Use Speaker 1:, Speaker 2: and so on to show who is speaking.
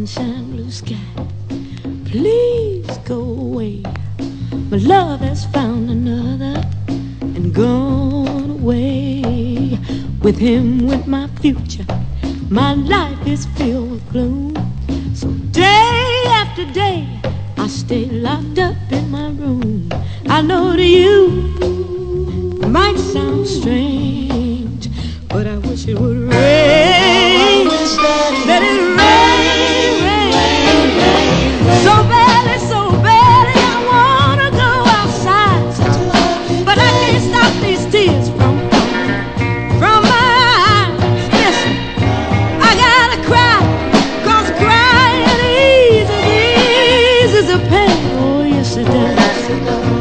Speaker 1: sunshine, blue sky. Please go away. My love has found another and gone away. With him went my future. My life is filled with gloom. So day after day I stay locked up in my room. I know to you it might sound strange, but I wish it would rain. Let it rain, rain, rain. So badly, so badly I wanna go outside, but I can't stop these tears from my eyes. Listen, I gotta cry, 'cause crying eases the pain. Oh yes it does.